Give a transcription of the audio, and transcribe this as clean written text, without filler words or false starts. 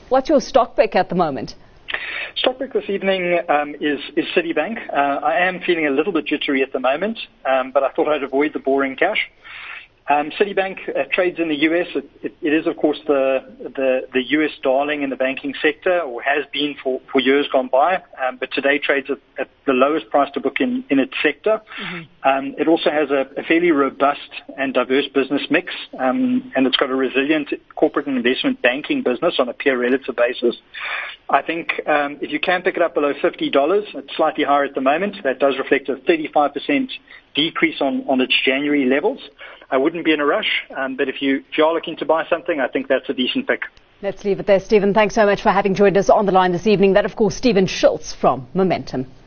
What's your stock pick at the moment? Stock pick this evening is Citibank. I am feeling a little bit jittery at the moment, but I thought I'd avoid the boring cash. Citibank trades in the U.S. It is, of course, the U.S. darling in the banking sector, or has been for years gone by, but today trades at the lowest price to book in its sector. Mm-hmm. It also has a fairly robust and diverse business mix, and it's got a resilient corporate and investment banking business on a peer relative basis. I think if you can pick it up below $50, it's slightly higher at the moment. That does reflect a 35% decrease on its January levels. I wouldn't be in a rush, but if you are looking to buy something, I think that's a decent pick. Let's leave it there, Stephen. Thanks so much for having joined us on the line this evening. That, of course, Stephen Schultz from Momentum.